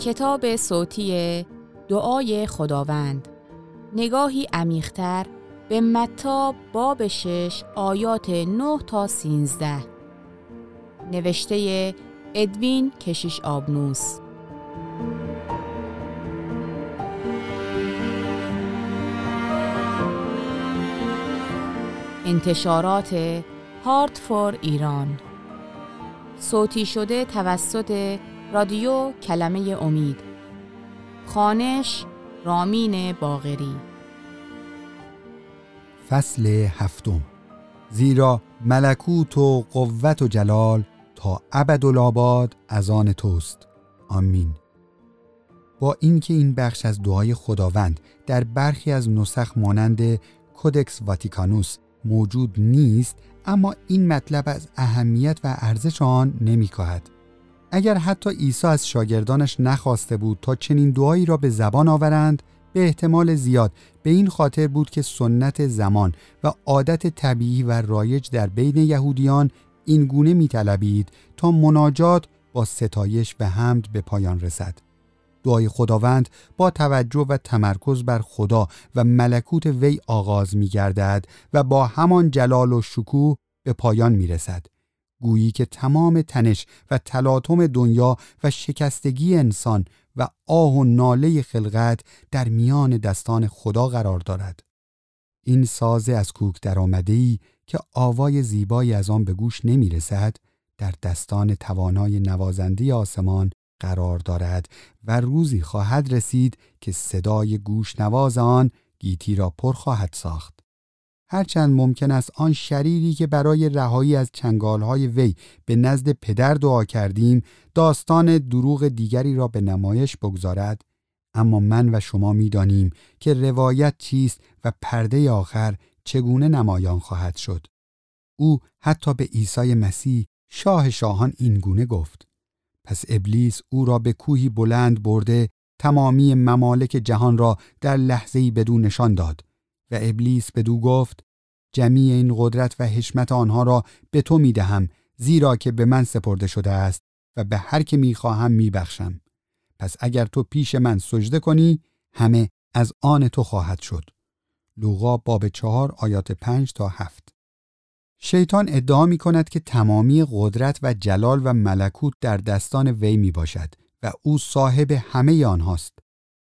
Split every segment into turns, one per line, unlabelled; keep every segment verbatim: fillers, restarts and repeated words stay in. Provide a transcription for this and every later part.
کتاب صوتی دعای خداوند، نگاهی عمیق‌تر به متی باب شش آیات نه تا سیزده. نوشته ادوین کشیش آبنوس. انتشارات هارت فور ایران. صوتی شده توسط رادیو کلمه امید. خوانش رامین باقری.
فصل هفتم. زیرا ملکوت و قوت و جلال تا ابدالآباد از آن توست. آمین. با اینکه این بخش از دعای خداوند در برخی از نسخ مانند کودکس واتیکانوس موجود نیست، اما این مطلب از اهمیت و ارزش آن نمی‌کاهد. اگر حتی عیسی از شاگردانش نخواسته بود تا چنین دعایی را به زبان آورند، به احتمال زیاد به این خاطر بود که سنت زمان و عادت طبیعی و رایج در بین یهودیان این گونه می‌طلبید تا مناجات با ستایش و حمد به پایان رسد. دعای خداوند با توجه و تمرکز بر خدا و ملکوت وی آغاز می‌گردد و با همان جلال و شکوه به پایان می‌رسد. گویی که تمام تنش و تلاطم دنیا و شکستگی انسان و آه و ناله خلقت در میان دستان خدا قرار دارد. این ساز از کوک در آمده‌ای که آوای زیبایی از آن به گوش نمی رسد، در دستان توانای نوازنده آسمان قرار دارد و روزی خواهد رسید که صدای گوش نواز آن گیتی را پر خواهد ساخت. هرچند ممکن است آن شریری که برای رهایی از چنگالهای وی به نزد پدر دعا کردیم داستان دروغ دیگری را به نمایش بگذارد، اما من و شما می دانیم که روایت چیست و پرده آخر چگونه نمایان خواهد شد. او حتی به عیسی مسیح شاه شاهان این گونه گفت: پس ابلیس او را به کوهی بلند برده تمامی ممالک جهان را در لحظه‌ای بدو نشان داد و ابلیس بدو گفت: جمیع این قدرت و حشمت آنها را به تو می دهم، زیرا که به من سپرده شده است و به هر که می خواهم می بخشم. پس اگر تو پیش من سجده کنی، همه از آن تو خواهد شد. لوقا باب چهار آیات پنج تا هفت. شیطان ادعا می کند که تمامی قدرت و جلال و ملکوت در دستان وی می باشد و او صاحب همه آنهاست.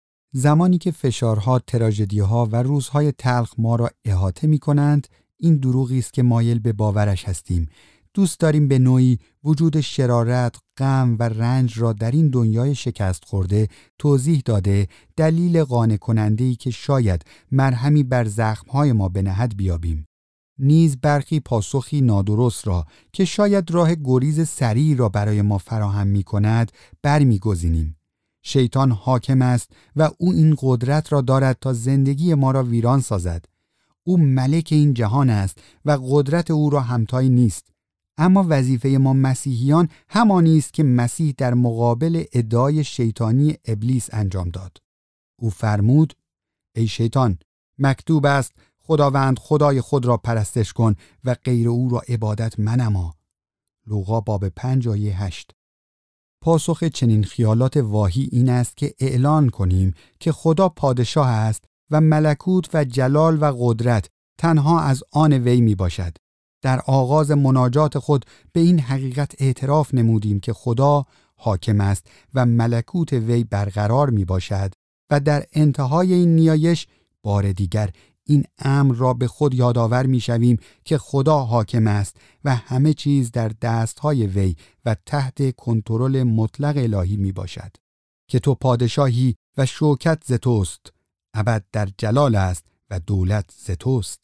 زمانی که فشارها، تراژدی‌ها و روزهای تلخ ما را احاطه می‌کنند، این دروغی است که مایل به باورش هستیم. دوست داریم به نوعی وجود شرارت، غم و رنج را در این دنیای شکست خورده توضیح داده، دلیل قانع کننده‌ای که شاید مرهمی بر زخم‌های ما بنهد بیابیم. نیز برخی پاسخی نادرست را که شاید راه گریز سریع را برای ما فراهم می‌کند برمی‌گزینیم. شیطان حاکم است و او این قدرت را دارد تا زندگی ما را ویران سازد. او ملک این جهان است و قدرت او را همتایی نیست. اما وظیفه ما مسیحیان همانی است که مسیح در مقابل ادعای شیطانی ابلیس انجام داد. او فرمود: ای شیطان، مکتوب است خداوند خدای خود را پرستش کن و غیر او را عبادت منما. لوقا باب پنج آیه هشت. پاسخ چنین خیالات واهی این است که اعلان کنیم که خدا پادشاه است و ملکوت و جلال و قدرت تنها از آن وی می باشد. در آغاز مناجات خود به این حقیقت اعتراف نمودیم که خدا حاکم است و ملکوت وی برقرار می باشد و در انتهای این نیایش بار دیگر این امر را به خود یادآور می شویم که خدا حاکم است و همه چیز در دستهای وی و تحت کنترل مطلق الهی می باشد. که تو پادشاهی و شوکت ز توست، ابد در جلال است و دولت ز توست.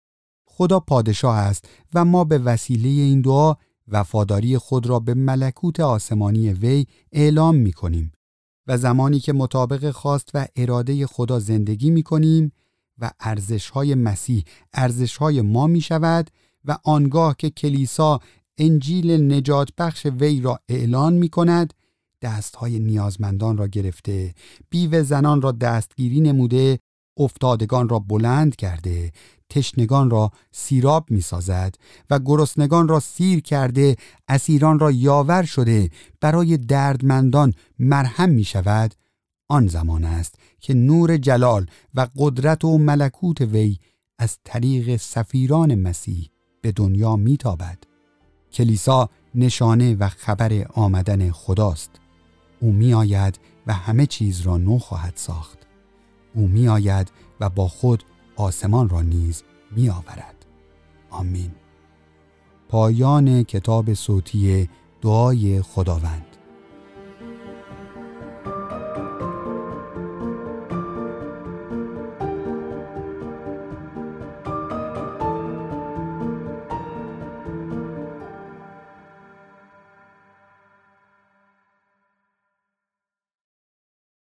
خدا پادشاه است و ما به وسیله این دعا وفاداری خود را به ملکوت آسمانی وی اعلام می کنیم و زمانی که مطابق خواست و اراده خدا زندگی می کنیم و ارزش‌های مسیح ارزش‌های ما می شود و آنگاه که کلیسا انجیل نجات بخش وی را اعلان می کند، دست‌های نیازمندان را گرفته، بیوه زنان را دستگیری نموده، افتادگان را بلند کرده، تشنگان را سیراب می سازد و گرسنگان را سیر کرده، اسیران را یاور شده، برای دردمندان مرهم می شود، آن زمان است که نور جلال و قدرت و ملکوت وی از طریق سفیران مسیح به دنیا می تابد. کلیسا نشانه و خبر آمدن خداست. او می آید و همه چیز را نو خواهد ساخت. او می آید و با خود آسمان را نیز می آورد. آمین. پایان کتاب صوتی دعای خداوند.